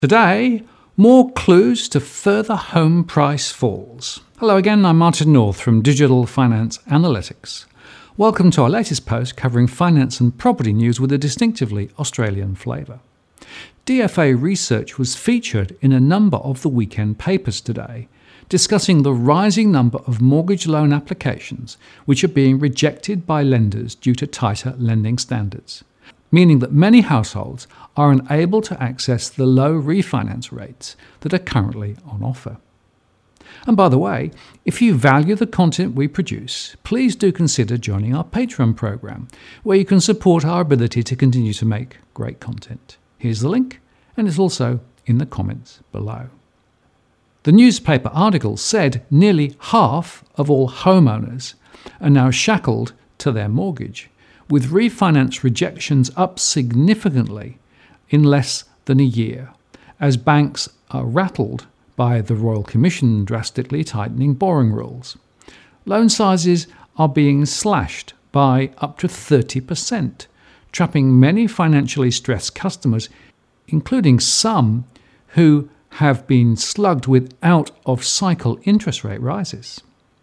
Today, more clues to further home price falls. Hello again, I'm Martin North from Digital Finance Analytics. Welcome to our latest post covering finance and property news with a distinctively Australian flavour. DFA research was featured in a number of the weekend papers today, discussing the rising number of mortgage loan applications which are being rejected by lenders due to tighter lending standards, meaning that many households are unable to access the low refinance rates that are currently on offer. And by the way, if you value the content we produce, please do consider joining our Patreon program, where you can support our ability to continue to make great content. Here's the link, and it's also in the comments below. The newspaper article said nearly half of all homeowners are now shackled to their mortgage, with refinance rejections up significantly in less than a year, as banks are rattled by the Royal Commission drastically tightening borrowing rules. Loan sizes are being slashed by up to 30%, trapping many financially stressed customers, including some who have been slugged with out-of-cycle interest rate rises.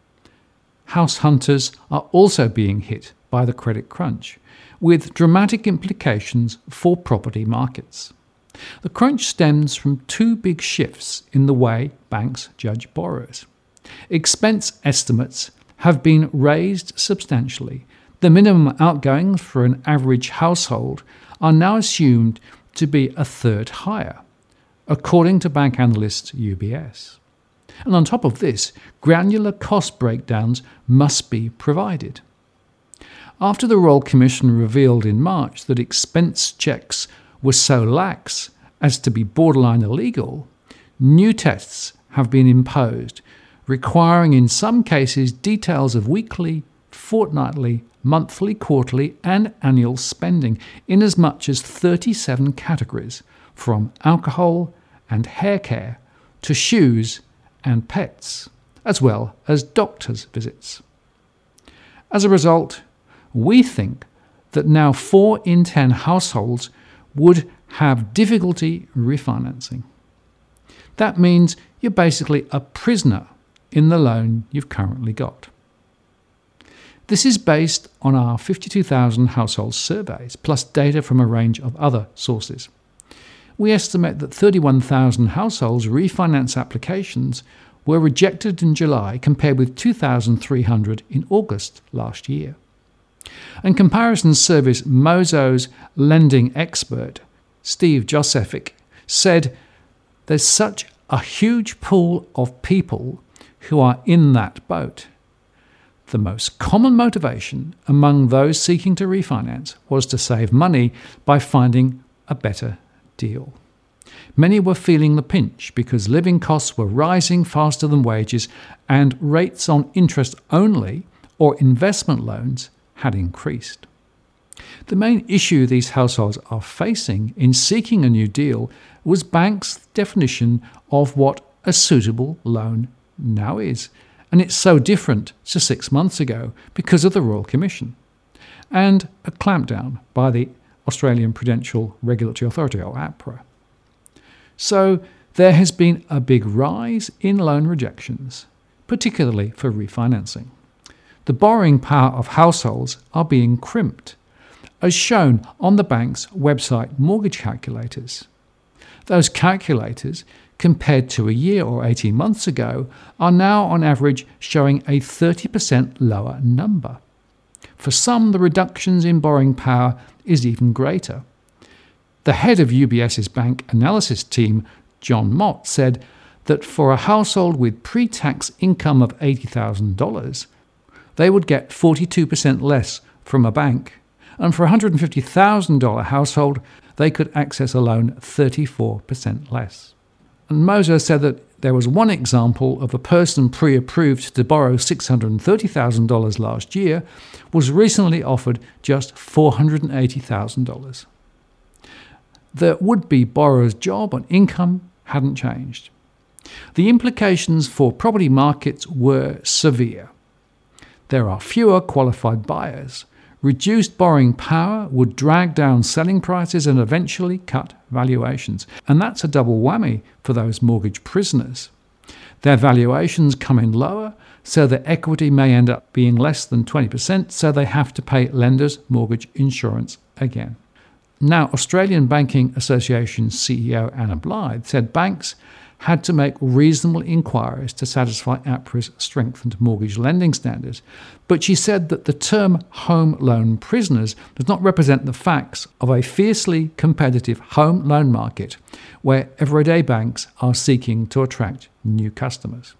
House hunters are also being hit by the credit crunch, with dramatic implications for property markets. The crunch stems from two big shifts in the way banks judge borrowers. Expense estimates have been raised substantially. The minimum outgoings for an average household are now assumed to be a third higher, according to bank analyst UBS. And on top of this, granular cost breakdowns must be provided. After the Royal Commission revealed in March that expense checks were so lax as to be borderline illegal, new tests have been imposed, requiring in some cases details of weekly, fortnightly, monthly, quarterly and annual spending in as much as 37 categories, from alcohol and hair care to shoes and pets, as well as doctor's visits. As a result, we think that now 4 in 10 households would have difficulty refinancing. That means you're basically a prisoner in the loan you've currently got. This is based on our 52,000 household surveys, plus data from a range of other sources. We estimate that 31,000 households' refinance applications were rejected in July, compared with 2,300 in August last year. And comparison service Mozo's lending expert, Steve Josephik, said there's such a huge pool of people who are in that boat. The most common motivation among those seeking to refinance was to save money by finding a better deal. Many were feeling the pinch because living costs were rising faster than wages, and rates on interest-only or investment loans had increased. The main issue these households are facing in seeking a new deal was banks' definition of what a suitable loan now is, and it's so different to 6 months ago because of the Royal Commission and a clampdown by the Australian Prudential Regulatory Authority, or APRA. So there has been a big rise in loan rejections, particularly for refinancing. The borrowing power of households are being crimped, as shown on the bank's website mortgage calculators. Those calculators, compared to a year or 18 months ago, are now on average showing a 30% lower number. For some, the reductions in borrowing power is even greater. The head of UBS's bank analysis team, John Mott, said that for a household with pre-tax income of $80,000, they would get 42% less from a bank, and for a $150,000 household, they could access a loan 34% less. And Mozo said that there was one example of a person pre-approved to borrow $630,000 last year was recently offered just $480,000. The would-be borrower's job and income hadn't changed. The implications for property markets were severe. There are fewer qualified buyers, reduced borrowing power would drag down selling prices and eventually cut valuations. And that's a double whammy for those mortgage prisoners. Their valuations come in lower, so their equity may end up being less than 20%, so they have to pay lenders' mortgage insurance again. Now, Australian Banking Association CEO Anna Blythe said banks had to make reasonable inquiries to satisfy APRA's strengthened mortgage lending standards. But she said that the term home loan prisoners does not represent the facts of a fiercely competitive home loan market where everyday banks are seeking to attract new customers.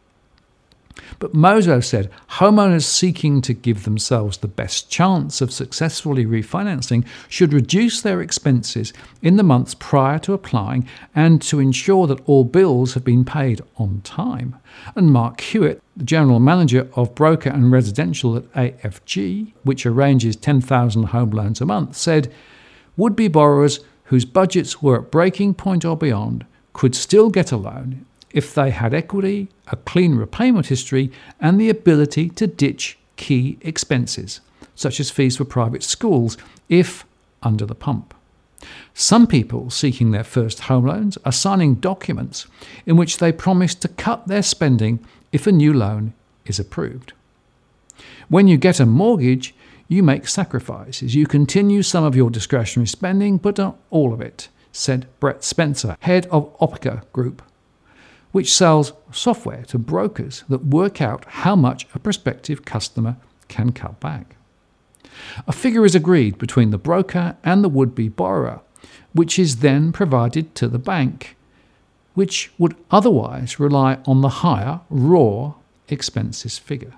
But Mozo said homeowners seeking to give themselves the best chance of successfully refinancing should reduce their expenses in the months prior to applying and to ensure that all bills have been paid on time. And Mark Hewitt, the general manager of broker and residential at AFG, which arranges 10,000 home loans a month, said would-be borrowers whose budgets were at breaking point or beyond could still get a loan if they had equity, a clean repayment history, and the ability to ditch key expenses, such as fees for private schools, if under the pump. Some people seeking their first home loans are signing documents in which they promise to cut their spending if a new loan is approved. When you get a mortgage, you make sacrifices. You continue some of your discretionary spending, but not all of it, said Brett Spencer, head of Opica Group, which sells software to brokers that work out how much a prospective customer can cut back. A figure is agreed between the broker and the would-be borrower, which is then provided to the bank, which would otherwise rely on the higher raw expenses figure.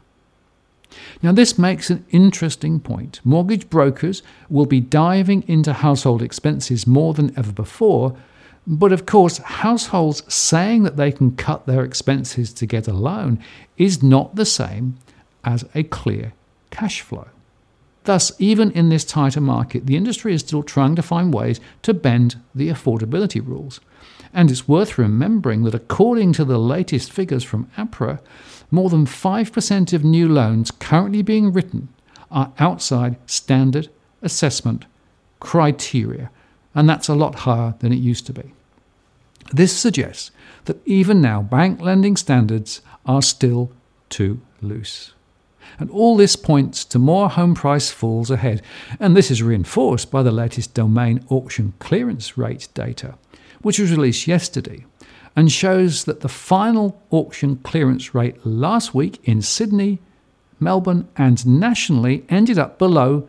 Now, this makes an interesting point. Mortgage brokers will be diving into household expenses more than ever before. But of course, households saying that they can cut their expenses to get a loan is not the same as a clear cash flow. Thus, even in this tighter market, the industry is still trying to find ways to bend the affordability rules. And it's worth remembering that according to the latest figures from APRA, more than 5% of new loans currently being written are outside standard assessment criteria, and that's a lot higher than it used to be. This suggests that even now bank lending standards are still too loose. And all this points to more home price falls ahead, and this is reinforced by the latest domain auction clearance rate data, which was released yesterday, and shows that the final auction clearance rate last week in Sydney, Melbourne and nationally ended up below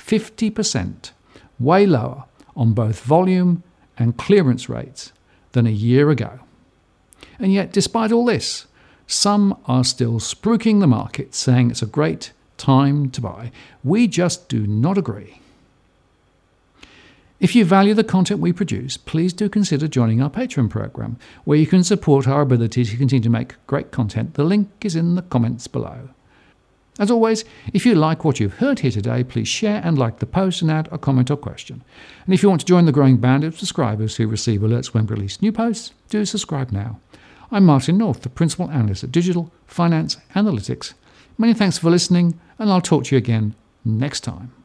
50%, way lower on both volume and clearance rates than a year ago. And yet, despite all this, some are still spruiking the market, saying it's a great time to buy. We just do not agree. If you value the content we produce, please do consider joining our Patreon program, where you can support our ability to continue to make great content. The link is in the comments below. As always, if you like what you've heard here today, please share and like the post and add a comment or question. And if you want to join the growing band of subscribers who receive alerts when we release new posts, do subscribe now. I'm Martin North, the Principal Analyst at Digital Finance Analytics. Many thanks for listening, and I'll talk to you again next time.